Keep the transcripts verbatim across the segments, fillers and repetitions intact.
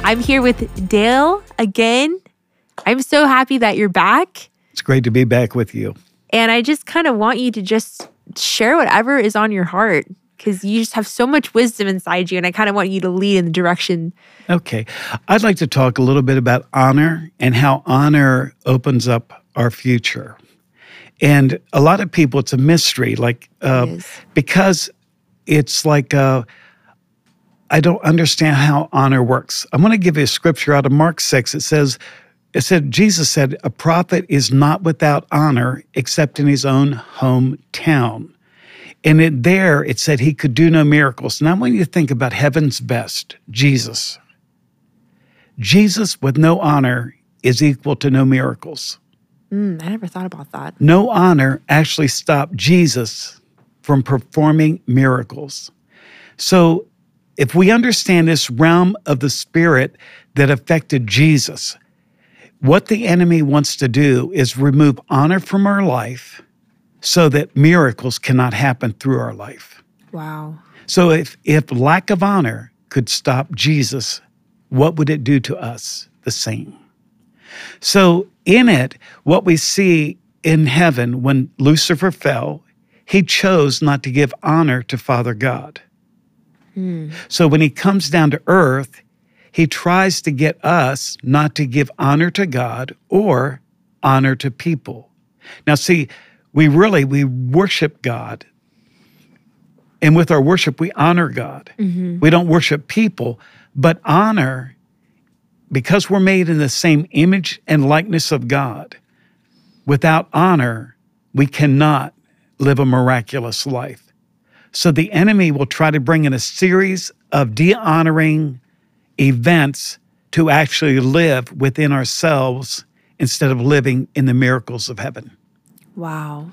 I'm here with Dale again. I'm so happy that you're back. It's great to be back with you. And I just kind of want you to just share whatever is on your heart because you just have so much wisdom inside you. And I kind of want you to lead in the direction. Okay. I'd like to talk a little bit about honor and how honor opens up our future. And a lot of people, it's a mystery, like, uh, It is. because it's like, uh, I don't understand how honor works. I'm going to give you a scripture out of Mark six. It says, it said, Jesus said, a prophet is not without honor except in his own hometown. And it, there it said he could do no miracles. Now I want you to think about heaven's best, Jesus. Jesus with no honor is equal to no miracles. Mm, I never thought about that. No honor actually stopped Jesus from performing miracles. So if we understand this realm of the spirit that affected Jesus, what the enemy wants to do is remove honor from our life so that miracles cannot happen through our life. Wow. So if, if lack of honor could stop Jesus, what would it do to us? The same. So in it, what we see in heaven when Lucifer fell, he chose not to give honor to Father God. Mm. So when he comes down to earth, he tries to get us not to give honor to God or honor to people. Now, see, we really, we worship God. And with our worship, we honor God. Mm-hmm. We don't worship people, but honor, because we're made in the same image and likeness of God, without honor, we cannot live a miraculous life. So the enemy will try to bring in a series of de-honoring events to actually live within ourselves instead of living in the miracles of heaven. Wow.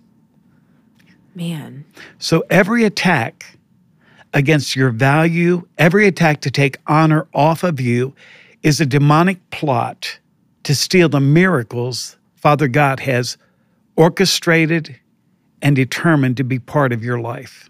Man. So every attack against your value, every attack to take honor off of you is a demonic plot to steal the miracles Father God has orchestrated and determined to be part of your life.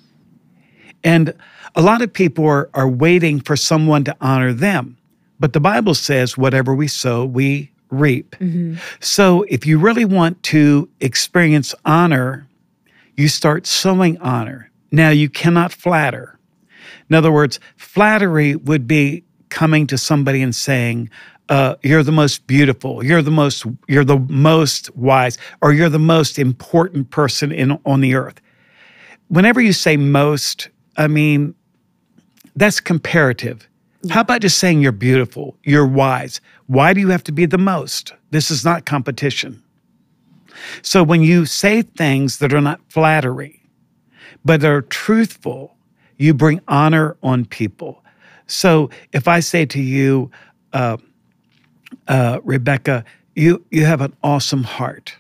And a lot of people are, are waiting for someone to honor them. But the Bible says, whatever we sow, we reap. Mm-hmm. So if you really want to experience honor, you start sowing honor. Now, you cannot flatter. In other words, flattery would be coming to somebody and saying, uh, you're the most beautiful, you're the most, you're the most wise, or you're the most important person in on the earth. Whenever you say most, I mean, that's comparative. Yeah. How about just saying you're beautiful, you're wise? Why do you have to be the most? This is not competition. So when you say things that are not flattery, but are truthful, you bring honor on people. So if I say to you, uh, uh, Rebecca, you, you have an awesome heart.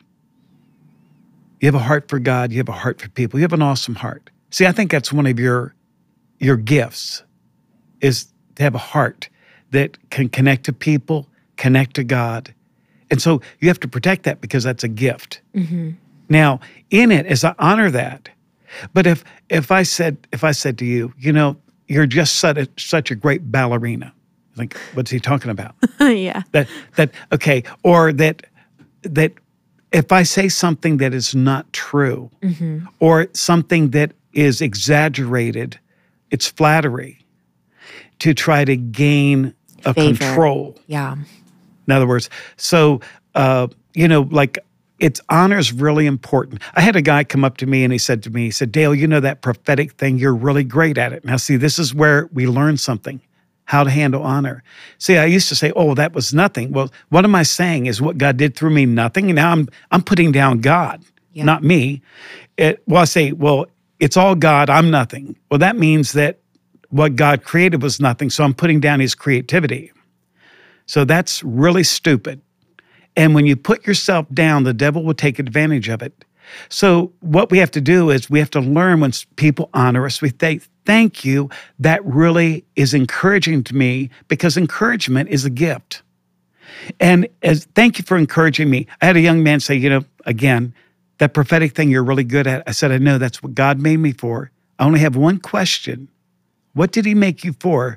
You have a heart for God. You have a heart for people. You have an awesome heart. See, I think that's one of your, your gifts is to have a heart that can connect to people, connect to God. And so you have to protect that because that's a gift. Mm-hmm. Now, in it, as I honor that, but if if I said if I said to you, you know, you're just such a, such a great ballerina, like, what's he talking about? Yeah. That that okay, or that that if I say something that is not true, Mm-hmm. or something that is exaggerated, it's flattery to try to gain a Favor. control. Yeah. In other words, so, uh, you know, like, it's honor is really important. I had a guy come up to me and he said to me, he said, Dale, you know that prophetic thing, you're really great at it. Now, see, this is where we learn something, how to handle honor. See, I used to say, oh, that was nothing. Well, what am I saying? Is what God did through me nothing? And now I'm I'm putting down God, Yeah. not me. It, well, I say, well, it's all God, I'm nothing. Well, that means that what God created was nothing, so I'm putting down his creativity. So that's really stupid. And when you put yourself down, the devil will take advantage of it. So what we have to do is we have to learn when people honor us, we say, thank you. That really is encouraging to me because encouragement is a gift. And as thank you for encouraging me. I had a young man say, you know, again, that prophetic thing you're really good at. I said, I know that's what God made me for. I only have one question. What did he make you for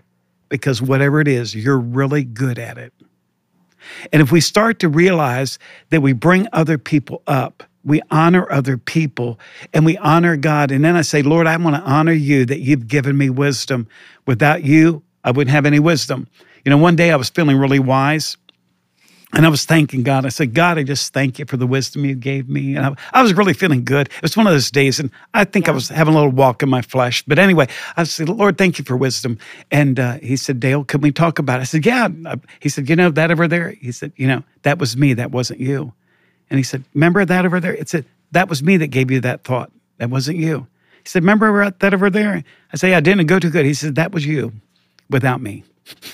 because whatever it is, you're really good at it. And if we start to realize that we bring other people up, we honor other people, and we honor God, and then I say, Lord, I want to honor you that you've given me wisdom. Without you, I wouldn't have any wisdom. You know, one day I was feeling really wise, and I was thanking God. I said, God, I just thank you for the wisdom you gave me. And I, I was really feeling good. It was one of those days, and I think yeah. I was having a little walk in my flesh. But anyway, I said, Lord, thank you for wisdom. And uh, he said, Dale, can we talk about it? I said, yeah. He said, you know, that over there? He said, you know, that was me. That wasn't you. And he said, remember that over there? It said, that was me that gave you that thought. That wasn't you. He said, remember that over there? I said, yeah, I didn't go too good. He said, that was you without me.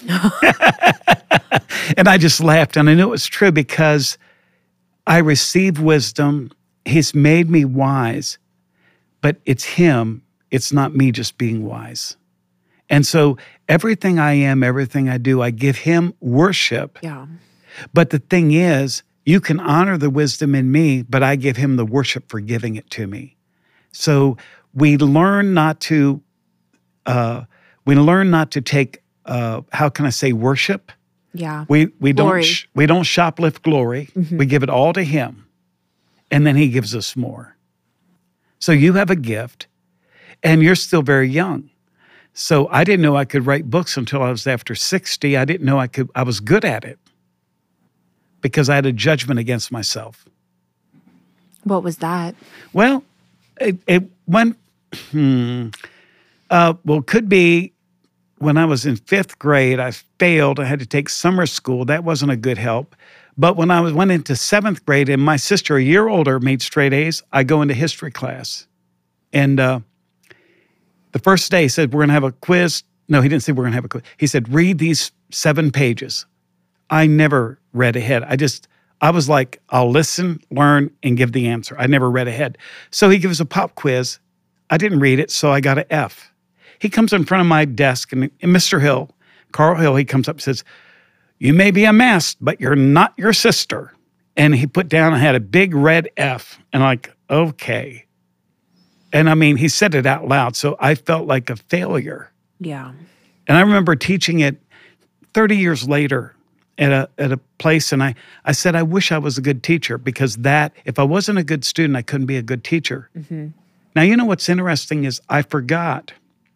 And I just laughed, and I knew it was true because I received wisdom. He's made me wise, but it's him. It's not me just being wise. And so everything I am, everything I do, I give him worship. Yeah. But the thing is, you can honor the wisdom in me, but I give him the worship for giving it to me. So we learn not to, uh, we learn not to take, uh, how can I say, worship? Yeah. We we Glory. don't sh- we don't shoplift glory. Mm-hmm. We give it all to him, and then he gives us more. So you have a gift, and you're still very young. So I didn't know I could write books until I was after sixty. I didn't know I could. I was good at it because I had a judgment against myself. What was that? Well, it, it went. Hmm, uh, well, could be. When I was in fifth grade, I failed. I had to take summer school. That wasn't a good help. But when I was, went into seventh grade, and my sister, a year older, made straight A's, I go into history class. And uh, the first day he said, we're going to have a quiz. No, he didn't say we're going to have a quiz. He said, read these seven pages. I never read ahead. I just, I was like, I'll listen, learn, and give the answer. I never read ahead. So he gives a pop quiz. I didn't read it, so I got an F. He comes in front of my desk, and, and Mister Hill, Carl Hill, he comes up and says, you may be a mess, but you're not your sister. And he put down, I had a big red F, and I'm like, okay. And I mean, he said it out loud, so I felt like a failure. Yeah. And I remember teaching it thirty years later at a at a place, and I, I said, I wish I was a good teacher, because that, if I wasn't a good student, I couldn't be a good teacher. Mm-hmm. Now, you know what's interesting is I forgot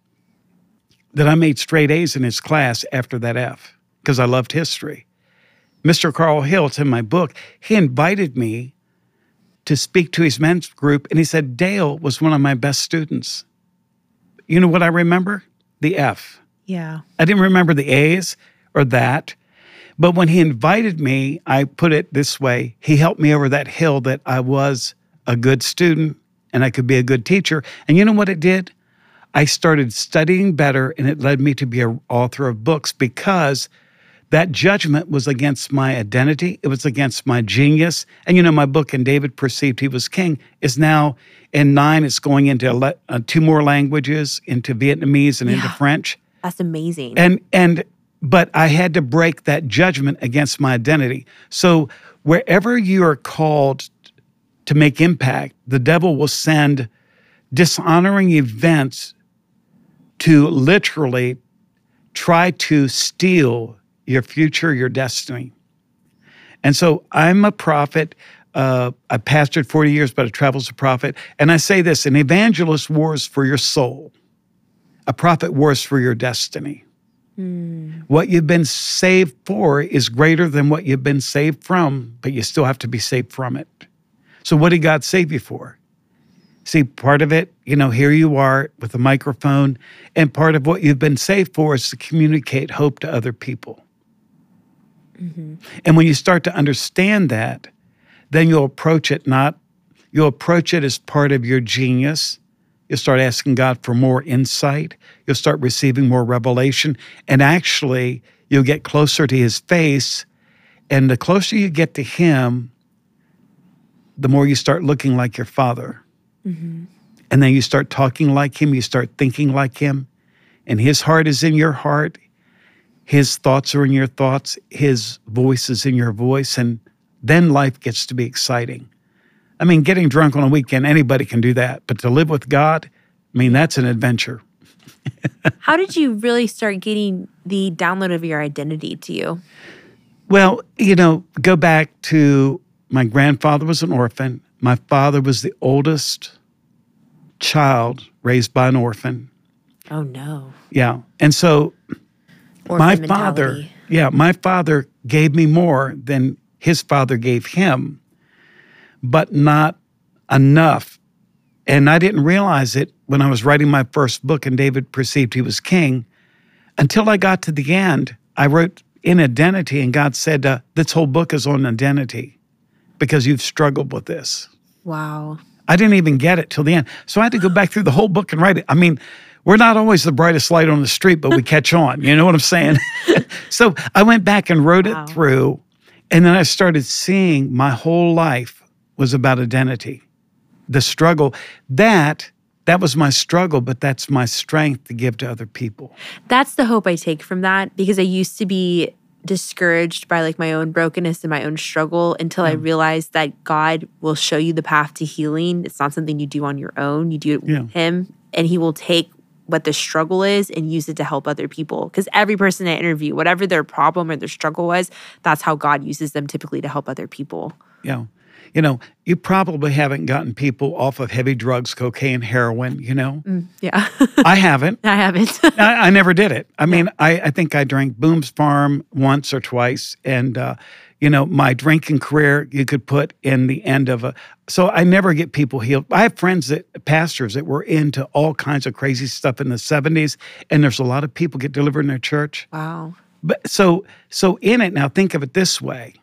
that I made straight A's in his class after that F, because I loved history. Mister Carl Hill, it's in my book, he invited me to speak to his men's group, and he said, Dale was one of my best students. You know what I remember? The F. Yeah. I didn't remember the A's or that, but when he invited me, I put it this way, he helped me over that hill that I was a good student and I could be a good teacher. And you know what it did? I started studying better, and it led me to be an author of books, because that judgment was against my identity. It was against my genius. And you know, my book, And David Perceived He Was King, is now in nine. It's going into uh, two more languages, into Vietnamese and yeah, into French. That's amazing. And and but I had to break that judgment against my identity. So wherever you are called to make impact, the devil will send dishonoring events to literally try to steal your future, your destiny. And so I'm a prophet. Uh, I pastored forty years, but I travel as a prophet. And I say this, an evangelist wars for your soul. A prophet wars for your destiny. Mm. What you've been saved for is greater than what you've been saved from, but you still have to be saved from it. So what did God save you for? See, part of it, you know, here you are with a microphone, and part of what you've been saved for is to communicate hope to other people. Mm-hmm. And when you start to understand that, then you'll approach it not, you'll approach it as part of your genius. You'll start asking God for more insight. You'll start receiving more revelation, and actually you'll get closer to his face. And the closer you get to him, the more you start looking like your Father. Mm-hmm. And then you start talking like him, you start thinking like him, and his heart is in your heart, his thoughts are in your thoughts, his voice is in your voice, and then life gets to be exciting. I mean, getting drunk on a weekend, anybody can do that, but to live with God, I mean, that's an adventure. How did you really start getting the download of your identity to you? Well, you know, go back to my grandfather was an orphan. My father was the oldest child raised by an orphan. Oh, no. Yeah. And so Orphan my mentality. father, yeah, my father gave me more than his father gave him, but not enough. And I didn't realize it when I was writing my first book and David perceived he was king. Until I got to the end, I wrote in identity and God said, uh, this whole book is on identity because you've struggled with this. Wow. I didn't even get it till the end. So I had to go back through the whole book and write it. I mean, we're not always the brightest light on the street, but we catch on. You know what I'm saying? So I went back and wrote Wow. it through, and then I started seeing my whole life was about identity. The struggle, that, that was my struggle, but that's my strength to give to other people. That's the hope I take from that, because I used to be discouraged by like my own brokenness and my own struggle until I realized that God will show you the path to healing. It's not something you do on your own. You do it Yeah. with Him, and He will take what the struggle is and use it to help other people. Because every person I interview, whatever their problem or their struggle was, that's how God uses them typically to help other people. Yeah. You know, you probably haven't gotten people off of heavy drugs, cocaine, heroin, you know? Mm, yeah. I haven't. I haven't. I, I never did it. I mean, I, I think I drank Boone's Farm once or twice. And, uh, you know, my drinking career, you could put in the end of a, so I never get people healed. I have friends that, pastors that were into all kinds of crazy stuff in the seventies. And there's a lot of people get delivered in their church. Wow. But so, so in it, now think of it this way.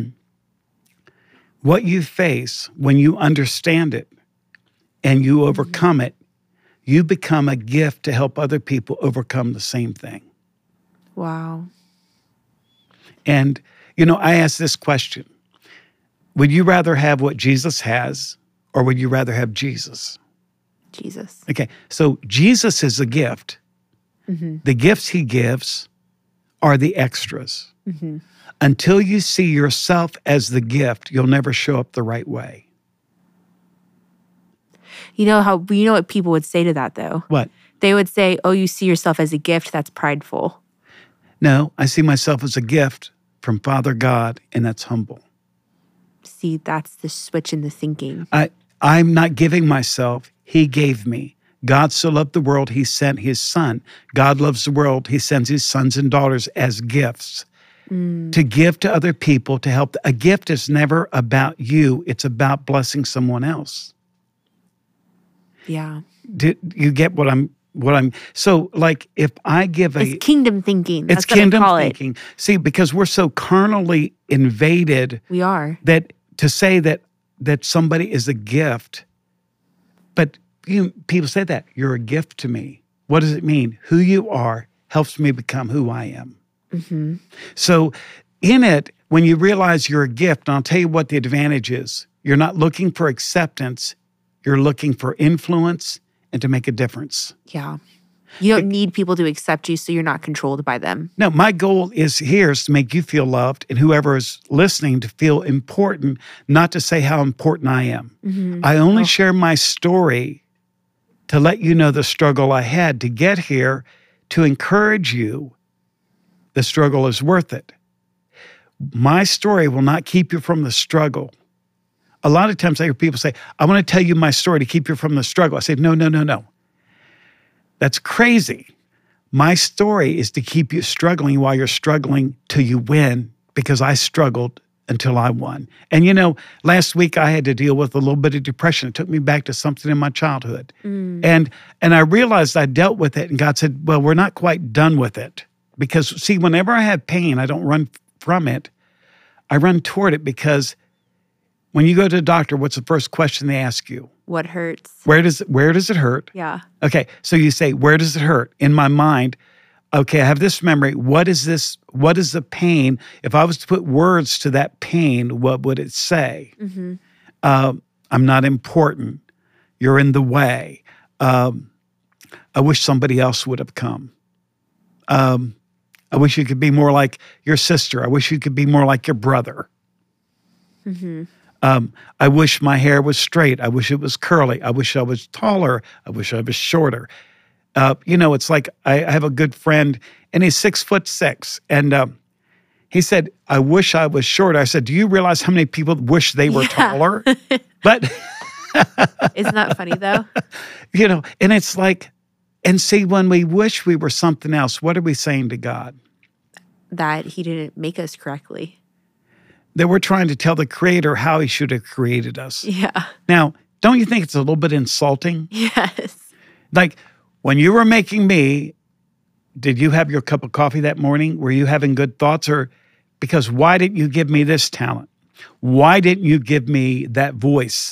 What you face when you understand it and you overcome it, you become a gift to help other people overcome the same thing. Wow. And, you know, I ask this question. Would you rather have what Jesus has, or would you rather have Jesus? Jesus. Okay, so Jesus is a gift. Mm-hmm. The gifts he gives are the extras. Mm-hmm. Until you see yourself as the gift, you'll never show up the right way. You know how you know what people would say to that though? What? They would say, "Oh, you see yourself as a gift, that's prideful." No, I see myself as a gift from Father God, and that's humble. See, that's the switch in the thinking. I, I'm not giving myself. He gave me. God so loved the world, he sent his son. God loves the world. He sends his sons and daughters as gifts mm. to give to other people, to help. A gift is never about you. It's about blessing someone else. Yeah. Do you get what I'm, what I'm, so like if I give a. It's kingdom thinking. That's It's what kingdom I call thinking. It. See, because we're so carnally invaded. We are. That to say that that somebody is a gift, but you people say that you're a gift to me. What does it mean? Who you are helps me become who I am. Mm-hmm. So in it, when you realize you're a gift, and I'll tell you what the advantage is. You're not looking for acceptance. You're looking for influence and to make a difference. Yeah. You don't need people to accept you, so you're not controlled by them. No, my goal is here is to make you feel loved, and whoever is listening to feel important, not to say how important I am. Mm-hmm. I only Oh. share my story to let you know the struggle I had to get here, to encourage you the struggle is worth it. My story will not keep you from the struggle. A lot of times I hear people say, I want to tell you my story to keep you from the struggle. I say, no, no, no, no. That's crazy. My story is to keep you struggling while you're struggling till you win, because I struggled until I won. And you know, last week I had to deal with a little bit of depression. It took me back to something in my childhood. Mm. And and I realized I dealt with it, and God said, well, we're not quite done with it. Because see, whenever I have pain, I don't run from it. I run toward it, because when you go to the doctor, what's the first question they ask you? What hurts? Where does it, where does it hurt? Yeah. Okay, so you say, where does it hurt? In my mind, okay, I have this memory. What is this? What is the pain? If I was to put words to that pain, what would it say? Mm-hmm. Uh, I'm not important. You're in the way. Um, I wish somebody else would have come. Um, I wish you could be more like your sister. I wish you could be more like your brother. Mm-hmm. Um, I wish my hair was straight. I wish it was curly. I wish I was taller. I wish I was shorter. Uh, you know, it's like I, I have a good friend, and he's six foot six, and uh, he said, "I wish I was shorter." I said, "Do you realize how many people wish they were Yeah. taller?" But Isn't that funny though? you know, and it's like, and see, when we wish we were something else, what are we saying to God? That he didn't make us correctly. That we're trying to tell the Creator how He should have created us. Yeah. Now, don't you think it's a little bit insulting? Yes. Like, when you were making me, did you have your cup of coffee that morning? Were you having good thoughts? Or because why didn't you give me this talent? Why didn't you give me that voice?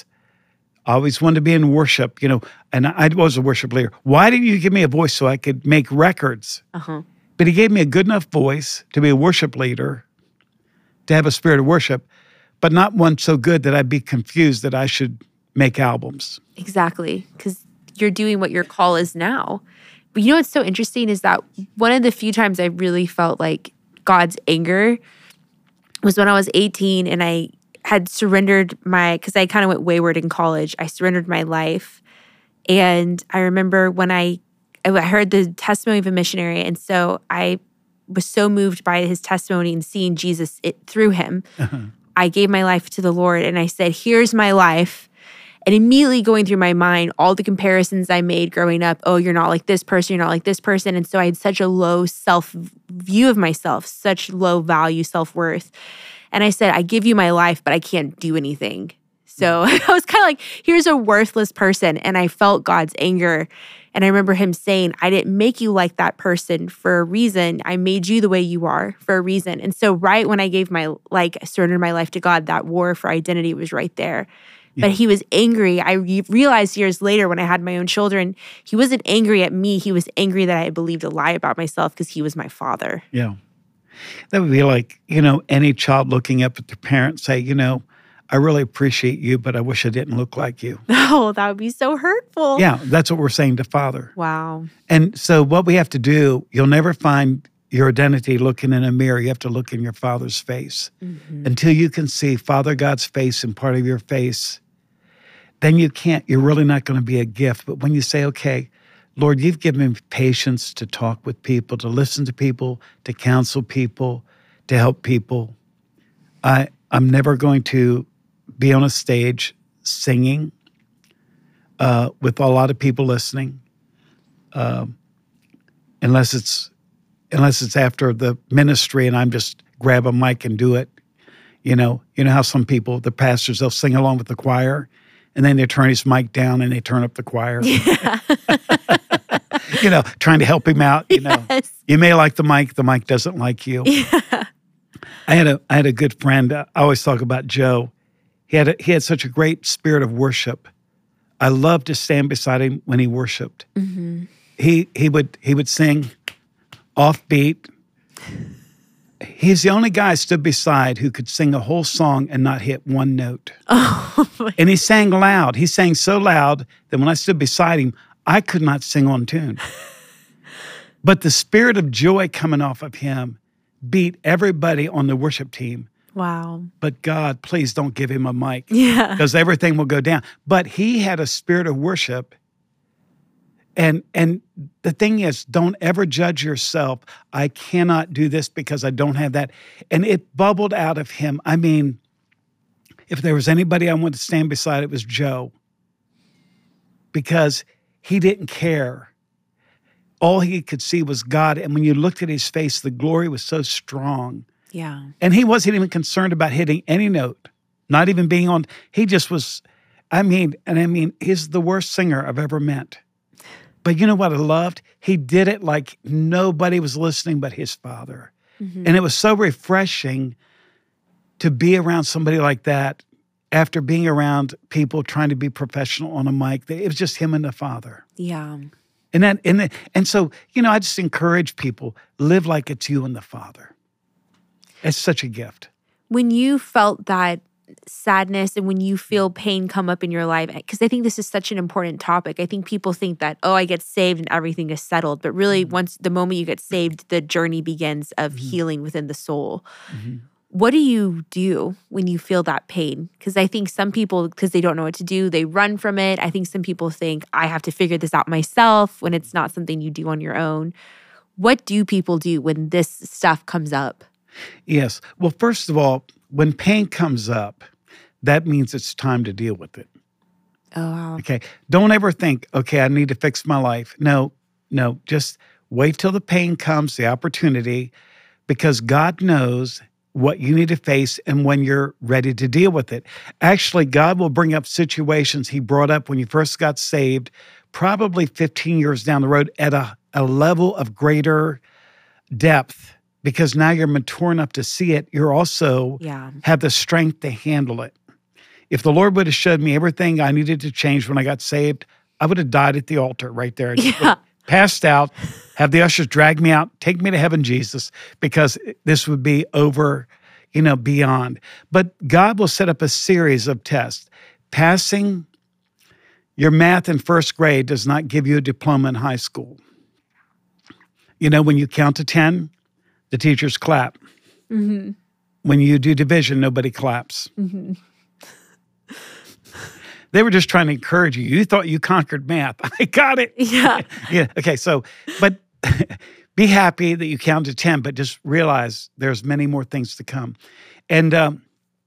I always wanted to be in worship, you know, and I was a worship leader. Why didn't you give me a voice so I could make records? Uh-huh. But He gave me a good enough voice to be a worship leader, to have a spirit of worship, but not one so good that I'd be confused that I should make albums. Exactly. Because you're doing what your call is now. But you know what's so interesting is that one of the few times I really felt like God's anger was when I was eighteen and I had surrendered my, because I kind of went wayward in college. I surrendered my life. And I remember when I, I heard the testimony of a missionary. And so I was so moved by his testimony and seeing Jesus it, through him. Uh-huh. I gave my life to the Lord and I said, here's my life. And immediately going through my mind, all the comparisons I made growing up, oh, you're not like this person, you're not like this person. And so I had such a low self view of myself, such low value, self-worth. And I said, I give you my life, but I can't do anything. So I was kind of like, here's a worthless person. And I felt God's anger. And I remember him saying, I didn't make you like that person for a reason. I made you the way you are for a reason. And so right when I gave my, like, surrendered my life to God, that war for identity was right there. But he was angry. I re- realized years later when I had my own children, he wasn't angry at me. He was angry that I had believed a lie about myself because he was my father. Yeah. That would be like, you know, any child looking up at their parents say, you know, I really appreciate you, but I wish I didn't look like you. Oh, that would be so hurtful. Yeah, that's what we're saying to Father. Wow. And so what we have to do, you'll never find your identity looking in a mirror. You have to look in your Father's face. Mm-hmm. Until you can see Father God's face in part of your face, then you can't, you're really not going to be a gift. But when you say, okay, Lord, you've given me patience to talk with people, to listen to people, to counsel people, to help people. I, I'm never going to be on a stage singing uh, with a lot of people listening, uh, unless it's unless it's after the ministry and I'm just grab a mic and do it. You know, you know how some people, the pastors, they'll sing along with the choir, and then they turn his mic down and they turn up the choir. Yeah. You know, trying to help him out. You know, yes. You may like the mic, the mic doesn't like you. Yeah. I had a I had a good friend. Uh, I always talk about Joe. He had a, he had such a great spirit of worship. I loved to stand beside him when he worshiped. Mm-hmm. He he would he would sing offbeat. He's the only guy I stood beside who could sing a whole song and not hit one note. Oh, and he sang loud. He sang so loud that when I stood beside him, I could not sing on tune. But the spirit of joy coming off of him beat everybody on the worship team. Wow. But God, please don't give him a mic. Yeah. Because everything will go down. But he had a spirit of worship. And and the thing is, don't ever judge yourself. I cannot do this because I don't have that. And it bubbled out of him. I mean, if there was anybody I wanted to stand beside, it was Joe. Because he didn't care. All he could see was God. And when you looked at his face, the glory was so strong. Yeah. And he wasn't even concerned about hitting any note, not even being on. He just was, I mean, and I mean, he's the worst singer I've ever met. But you know what I loved? He did it like nobody was listening but his Father. Mm-hmm. And it was so refreshing to be around somebody like that after being around people trying to be professional on a mic. It was just him and the Father. Yeah. And that, and the, and so, you know, I just encourage people, live like it's you and the Father. It's such a gift. When you felt that sadness and when you feel pain come up in your life, because I think this is such an important topic. I think people think that, oh, I get saved and everything is settled. But really, mm-hmm. once the moment you get saved, the journey begins of mm-hmm. healing within the soul. Mm-hmm. What do you do when you feel that pain? Because I think some people, because they don't know what to do, they run from it. I think some people think, I have to figure this out myself when it's not something you do on your own. What do people do when this stuff comes up? Yes. Well, first of all, when pain comes up, that means it's time to deal with it. Oh, wow. Okay. Don't ever think, okay, I need to fix my life. No, no. Just wait till the pain comes, the opportunity, because God knows what you need to face and when you're ready to deal with it. Actually, God will bring up situations he brought up when you first got saved, probably fifteen years down the road at a, a level of greater depth, because now you're mature enough to see it. You're also Yeah. have the strength to handle it. If the Lord would have showed me everything I needed to change when I got saved, I would have died at the altar right there. Yeah. Passed out, have the ushers drag me out, take me to heaven, Jesus, because this would be over, you know, beyond. But God will set up a series of tests. Passing your math in first grade does not give you a diploma in high school. You know, when you count to ten, the teachers clap. Mm-hmm. When you do division, nobody claps. Mm-hmm. They were just trying to encourage you. You thought you conquered math. I got it. Yeah. Yeah. Okay. So, but be happy that you counted ten, but just realize there's many more things to come. And um,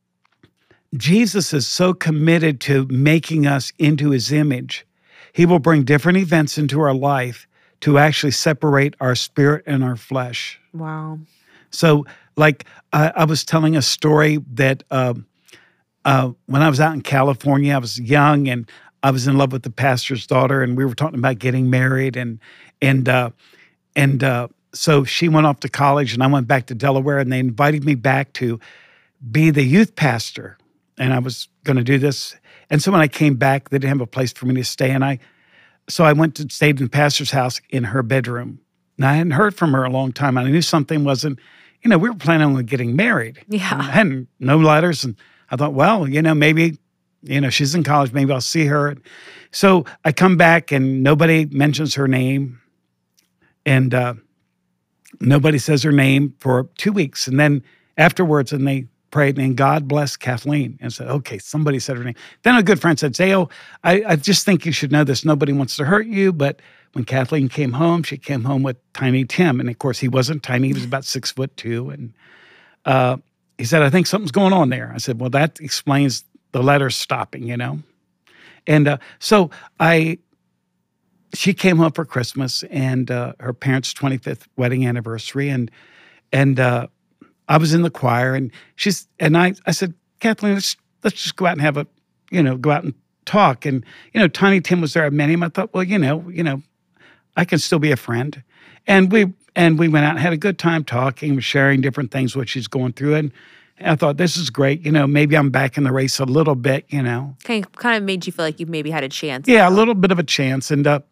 Jesus is so committed to making us into his image. He will bring different events into our life to actually separate our spirit and our flesh. Wow. So, like, I, I was telling a story that um, uh, when I was out in California, I was young and I was in love with the pastor's daughter, and we were talking about getting married, and and uh, and uh, so she went off to college, and I went back to Delaware, and they invited me back to be the youth pastor, and I was going to do this. And so when I came back, they didn't have a place for me to stay, and I so I went to stayed in the pastor's house in her bedroom. And I hadn't heard from her a long time, and I knew something wasn't. You know, we were planning on getting married. Yeah. And I hadn't no letters, and I thought, well, you know, maybe, you know, she's in college, maybe I'll see her. So I come back and nobody mentions her name, and uh, nobody says her name for two weeks. And then afterwards, and they prayed, and God bless Kathleen, and said, okay, somebody said her name. Then a good friend said, Zao, I, I just think you should know this. Nobody wants to hurt you, but when Kathleen came home, she came home with Tiny Tim. And of course, he wasn't tiny. He was about six foot two. And uh, he said, I think something's going on there. I said, well, that explains the letters stopping, you know? And uh, so I, she came home for Christmas and uh, her parents' twenty-fifth wedding anniversary. And, and uh, I was in the choir, and she's, and I, I said, Kathleen, let's, let's just go out and have a, you know, go out and talk. And, you know, Tiny Tim was there. I met him. I thought, well, you know, you know, I can still be a friend. And we and we went out and had a good time talking, sharing different things, what she's going through. And I thought, this is great. You know, maybe I'm back in the race a little bit, you know. Kind of, kind of made you feel like you maybe had a chance. Yeah, a little bit of a chance. And uh,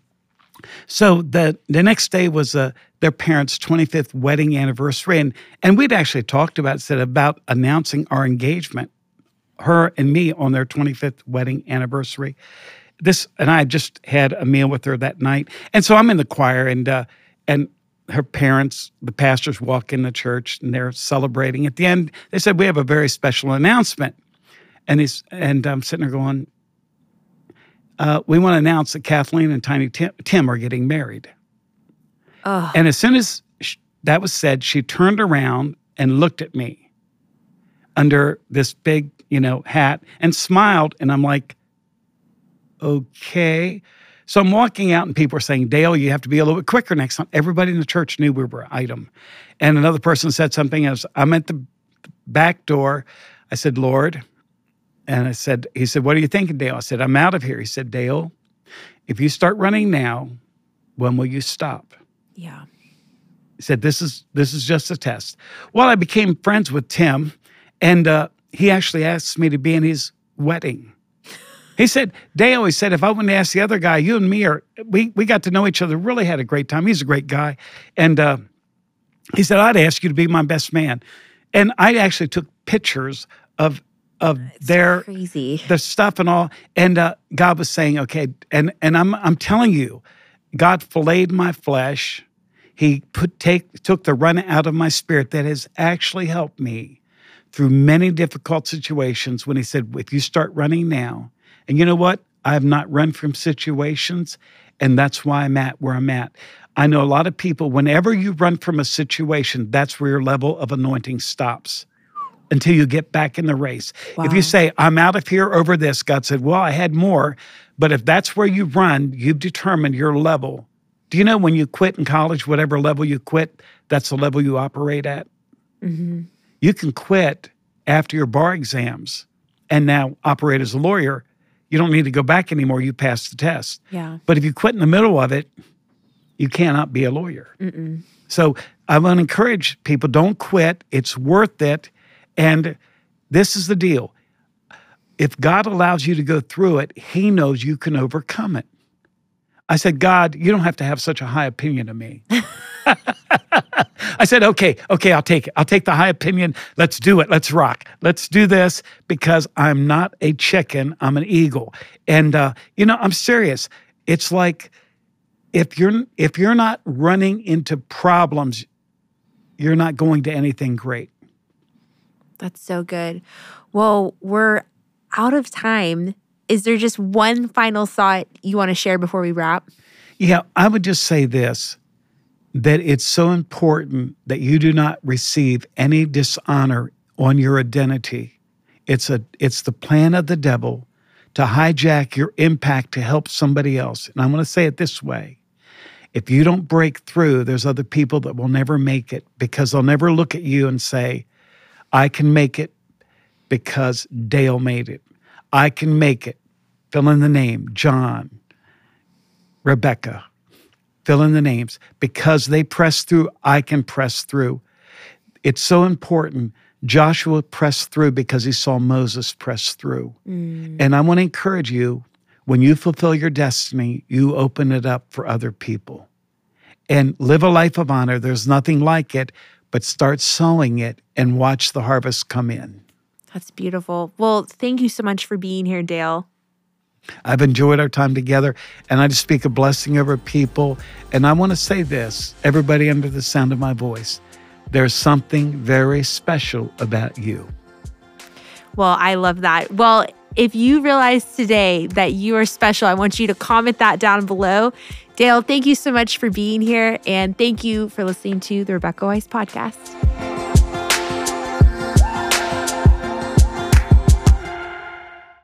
so the the next day was uh, their parents' twenty-fifth wedding anniversary. And, and we'd actually talked about, said about announcing our engagement, her and me, on their twenty-fifth wedding anniversary. This, and I just had a meal with her that night. And so I'm in the choir, and uh, and her parents, the pastors, walk in the church, and they're celebrating. At the end, they said, we have a very special announcement. And he's, and I'm sitting there going, uh, we want to announce that Kathleen and Tiny Tim, Tim are getting married. Oh. And as soon as sh- that was said, she turned around and looked at me under this big, you know, hat and smiled. And I'm like, okay. So I'm walking out, and people are saying, Dale, you have to be a little bit quicker next time. Everybody in the church knew we were an item. And another person said something as I'm at the back door. I said, Lord, and I said, he said, what are you thinking, Dale? I said, I'm out of here. He said, Dale, if you start running now, when will you stop? Yeah. He said, this is this is just a test. Well, I became friends with Tim, and uh, he actually asked me to be in his wedding. He said, Dale, he said, if I wouldn't ask the other guy, you and me are, we we got to know each other, really had a great time. He's a great guy. And uh, he said, I'd ask you to be my best man. And I actually took pictures of of It's their crazy. the stuff and all. And uh, God was saying, okay, and and I'm I'm telling you, God filleted my flesh. He put take took the run out of my spirit that has actually helped me through many difficult situations when he said, if you start running now, and you know what? I have not run from situations, and that's why I'm at where I'm at. I know a lot of people, whenever you run from a situation, that's where your level of anointing stops until you get back in the race. Wow. If you say, I'm out of here over this, God said, well, I had more. But if that's where you run, you've determined your level. Do you know when you quit in college, whatever level you quit, that's the level you operate at? Mm-hmm. You can quit after your bar exams and now operate as a lawyer. You don't need to go back anymore. You passed the test. Yeah. But if you quit in the middle of it, you cannot be a lawyer. Mm-mm. So I want to encourage people, don't quit. It's worth it. And this is the deal. If God allows you to go through it, he knows you can overcome it. I said, God, you don't have to have such a high opinion of me. I said, okay, okay, I'll take it. I'll take the high opinion. Let's do it. Let's rock. Let's do this because I'm not a chicken. I'm an eagle. And, uh, you know, I'm serious. It's like if you're if you're not running into problems, you're not going to anything great. That's so good. Well, we're out of time. Is there just one final thought you want to share before we wrap? Yeah, I would just say this, that it's so important that you do not receive any dishonor on your identity. It's a it's the plan of the devil to hijack your impact to help somebody else. And I'm going to say it this way. If you don't break through, there's other people that will never make it because they'll never look at you and say, I can make it because Dale made it. I can make it. Fill in the name, John, Rebecca. Fill in the names. Because they press through, I can press through. It's so important. Joshua pressed through because he saw Moses press through. Mm. And I want to encourage you, when you fulfill your destiny, you open it up for other people. And live a life of honor. There's nothing like it, but start sowing it and watch the harvest come in. That's beautiful. Well, thank you so much for being here, Dale. I've enjoyed our time together, and I just speak a blessing over people. And I want to say this, everybody under the sound of my voice, there's something very special about you. Well, I love that. Well, if you realize today that you are special, I want you to comment that down below. Dale, thank you so much for being here, and thank you for listening to the Rebecca Weiss Podcast.